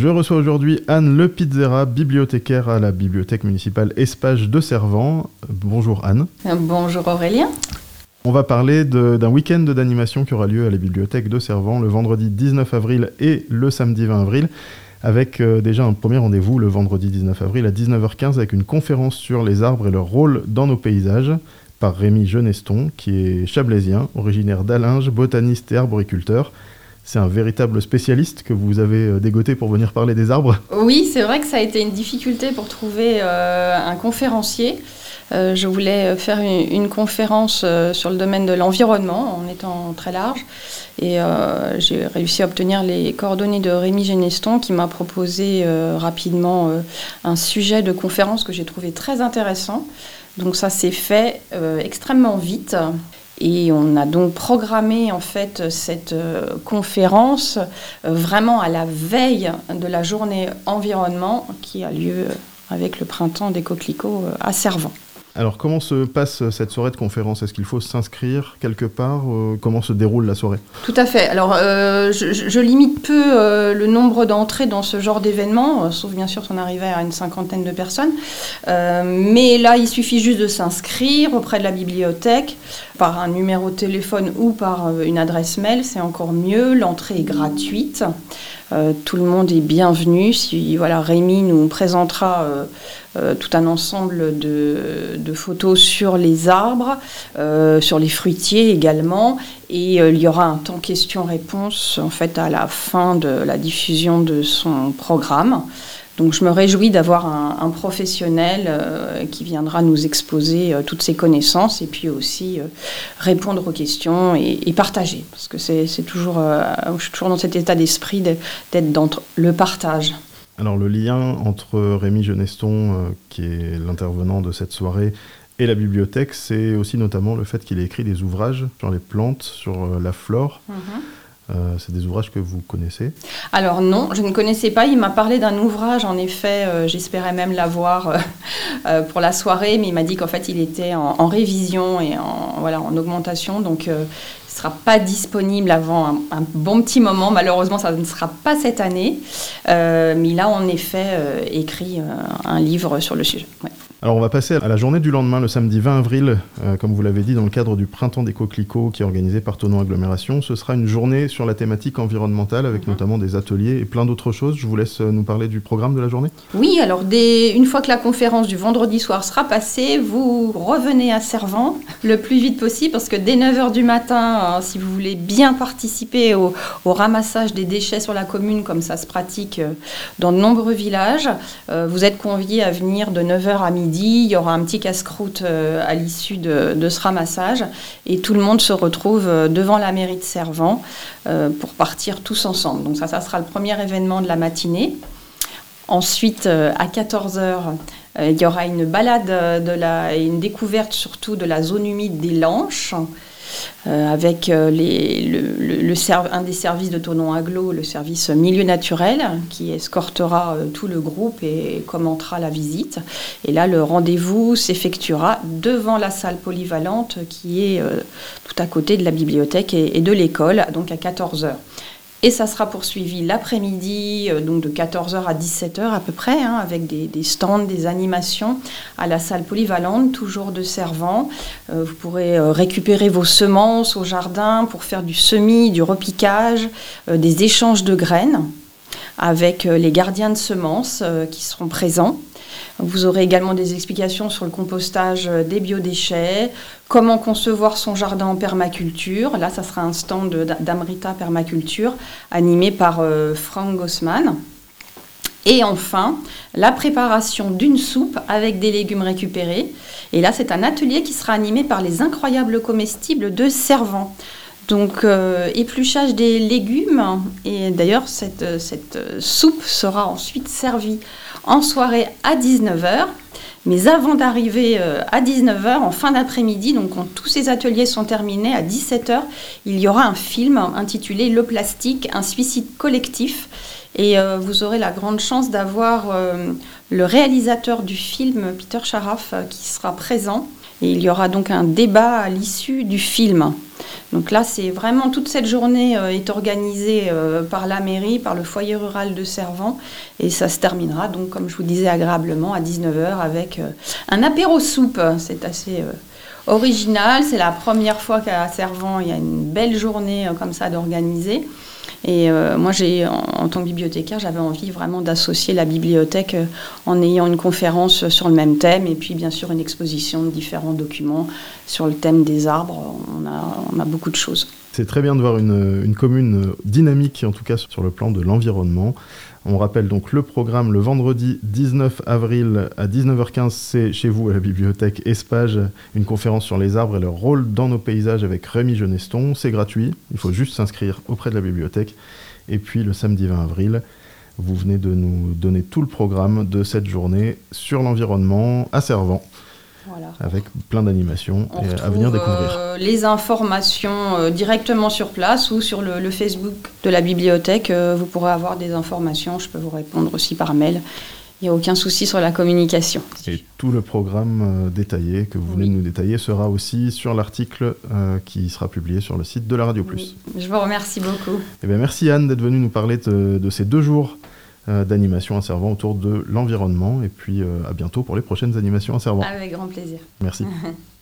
Je reçois aujourd'hui Anne Le Pizzera, bibliothécaire à la bibliothèque municipale Espage de Servan. Bonjour Anne. Bonjour Aurélien. On va parler d'un week-end d'animation qui aura lieu à la bibliothèque de Servan le vendredi 19 avril et le samedi 20 avril, avec déjà un premier rendez-vous le vendredi 19 avril à 19h15 avec une conférence sur les arbres et leur rôle dans nos paysages par Rémi Geneston, qui est chablaisien, originaire d'Allinges, botaniste et arboriculteur. C'est un véritable spécialiste que vous avez dégoté pour venir parler des arbres. Oui, c'est vrai que ça a été une difficulté pour trouver un conférencier. Je voulais faire une conférence sur le domaine de l'environnement en étant très large. Et j'ai réussi à obtenir les coordonnées de Rémi Geneston qui m'a proposé rapidement un sujet de conférence que j'ai trouvé très intéressant. Donc ça s'est fait extrêmement vite. Et on a donc programmé en fait cette conférence vraiment à la veille de la journée environnement qui a lieu avec le printemps des coquelicots à Servan. Alors comment se passe cette soirée de conférence ? Est-ce qu'il faut s'inscrire quelque part ? Comment se déroule la soirée ? Tout à fait. Alors je limite peu le nombre d'entrées dans ce genre d'événement, sauf bien sûr si on arrivait à une 50aine de personnes. Mais là, il suffit juste de s'inscrire auprès de la bibliothèque par un numéro de téléphone ou par une adresse mail, c'est encore mieux. L'entrée est gratuite. Tout le monde est bienvenu. Rémi nous présentera tout un ensemble de photos sur les arbres, sur les fruitiers également. Et il y aura un temps questions-réponses en fait, à la fin de la diffusion de son programme. Donc je me réjouis d'avoir un professionnel qui viendra nous exposer toutes ses connaissances et puis aussi répondre aux questions et partager. Parce que je suis toujours dans cet état d'esprit d'être dans le partage. Alors le lien entre Rémi Geneston, qui est l'intervenant de cette soirée, et la bibliothèque, c'est aussi notamment le fait qu'il ait écrit des ouvrages sur les plantes, sur la flore. C'est des ouvrages que vous connaissez ? Alors non, je ne connaissais pas. Il m'a parlé d'un ouvrage, en effet, j'espérais même l'avoir pour la soirée, mais il m'a dit qu'en fait il était en révision et en augmentation, donc il ne sera pas disponible avant un bon petit moment. Malheureusement, ça ne sera pas cette année, mais il a en effet écrit un livre sur le sujet. Ouais. Alors on va passer à la journée du lendemain, le samedi 20 avril, comme vous l'avez dit, dans le cadre du Printemps des coquelicots qui est organisé par Thonon Agglomération. Ce sera une journée sur la thématique environnementale avec notamment des ateliers et plein d'autres choses. Je vous laisse nous parler du programme de la journée. Oui, alors une fois que la conférence du vendredi soir sera passée, vous revenez à Servan le plus vite possible parce que dès 9h du matin, si vous voulez bien participer au ramassage des déchets sur la commune, comme ça se pratique dans de nombreux villages, vous êtes conviés à venir de 9h à midi. Il y aura un petit casse-croûte à l'issue de ce ramassage et tout le monde se retrouve devant la mairie de Servan pour partir tous ensemble. Donc ça sera le premier événement de la matinée. Ensuite, à 14h, il y aura une balade et une découverte surtout de la zone humide des Lanches. Avec un des services de Thonon Agglo, le service milieu naturel, qui escortera tout le groupe et commentera la visite. Et là, le rendez-vous s'effectuera devant la salle polyvalente qui est tout à côté de la bibliothèque et de l'école, donc à 14h. Et ça sera poursuivi l'après-midi, donc de 14h à 17h à peu près, avec des stands, des animations à la salle polyvalente, toujours de Servan. Vous pourrez récupérer vos semences au jardin pour faire du semis, du repiquage, des échanges de graines avec les gardiens de semences qui seront présents. Vous aurez également des explications sur le compostage des biodéchets, comment concevoir son jardin en permaculture. Là, ça sera un stand d'Amrita Permaculture animé par Frank Gossman. Et enfin, la préparation d'une soupe avec des légumes récupérés. Et là, c'est un atelier qui sera animé par les incroyables comestibles de Servan. Donc, épluchage des légumes. Et d'ailleurs, cette soupe sera ensuite servie en soirée à 19h. Mais avant d'arriver à 19h, en fin d'après-midi, donc quand tous ces ateliers sont terminés, à 17h, il y aura un film intitulé « Le plastique, un suicide collectif ». Et vous aurez la grande chance d'avoir le réalisateur du film, Peter Sharaf, qui sera présent Et il y aura donc un débat à l'issue du film. Donc là, c'est vraiment toute cette journée est organisée par la mairie, par le foyer rural de Servan. Et ça se terminera, donc, comme je vous disais, agréablement à 19h avec un apéro soupe. C'est assez original. C'est la première fois qu'à Servan, il y a une belle journée comme ça d'organiser. Et moi, en tant que bibliothécaire, j'avais envie vraiment d'associer la bibliothèque en ayant une conférence sur le même thème et puis bien sûr une exposition de différents documents sur le thème des arbres. On a beaucoup de choses. C'est très bien de voir une commune dynamique, en tout cas sur le plan de l'environnement. On rappelle donc le programme le vendredi 19 avril à 19h15, c'est chez vous à la bibliothèque Espage, une conférence sur les arbres et leur rôle dans nos paysages avec Rémi Geneston. C'est gratuit, il faut juste s'inscrire auprès de la bibliothèque. Et puis le samedi 20 avril, vous venez de nous donner tout le programme de cette journée sur l'environnement à Servan. Voilà. Avec plein d'animations à venir découvrir. Les informations directement sur place ou sur le Facebook de la bibliothèque. Vous pourrez avoir des informations. Je peux vous répondre aussi par mail. Il n'y a aucun souci sur la communication. Et tout le programme détaillé que vous venez de nous détailler sera aussi sur l'article qui sera publié sur le site de la Radio Plus. Je vous remercie beaucoup. Et bien, merci Anne d'être venue nous parler de ces 2 jours d'animation à Servan autour de l'environnement. Et puis à bientôt pour les prochaines animations à Servan. Avec grand plaisir. Merci.